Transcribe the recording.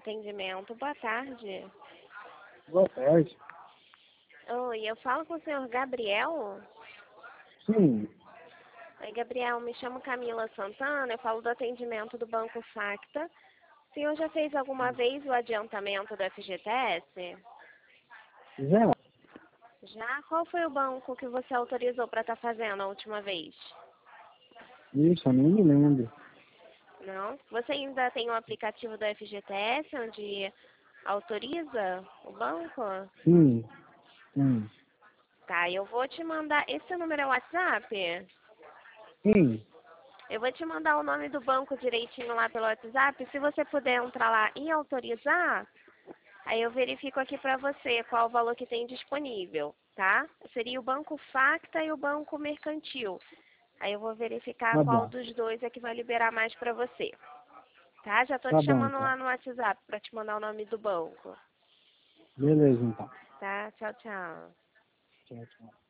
atendimento. Boa tarde. Boa tarde. Oi, eu falo com o senhor Gabriel? Sim. Oi, Gabriel, me chamo Camila Santana, eu falo do atendimento do Banco Facta. O senhor já fez alguma vez o adiantamento do FGTS? Já? Já? Qual foi o banco que você autorizou para estar fazendo a última vez? Isso, eu nem me lembro. Não? Você ainda tem o aplicativo do FGTS onde autoriza o banco? Sim. Sim. Tá, eu vou te mandar. Esse número é o WhatsApp? Sim. Eu vou te mandar o nome do banco direitinho lá pelo WhatsApp. Se você puder entrar lá e autorizar, aí eu verifico aqui para você qual o valor que tem disponível, tá? Seria o Banco Facta e o Banco Mercantil. Aí eu vou verificar Tá qual bom. dos dois é que vai liberar mais para você, tá? Já tô Tá te bom, chamando então. lá no WhatsApp para te mandar o nome do banco, Beleza, então. tá? Tchau, tchau. Tchau, tchau.